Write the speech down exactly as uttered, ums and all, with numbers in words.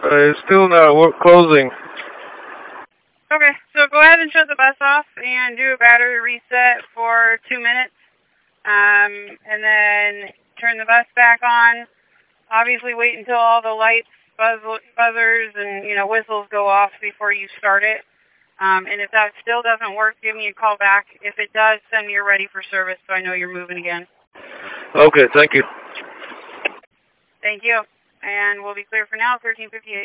Uh, it's still not work closing. Okay, so go ahead and shut the bus off and do a battery reset for two minutes. Um, and then turn the bus back on. Obviously wait until all the lights, buzz, buzzers, and, you know, whistles go off before you start it. Um, and if that still doesn't work, give me a call back. If it does, send me you're ready for service so I know you're moving again. Okay, thank you. Thank you. And we'll be clear for now, thirteen fifty-eight.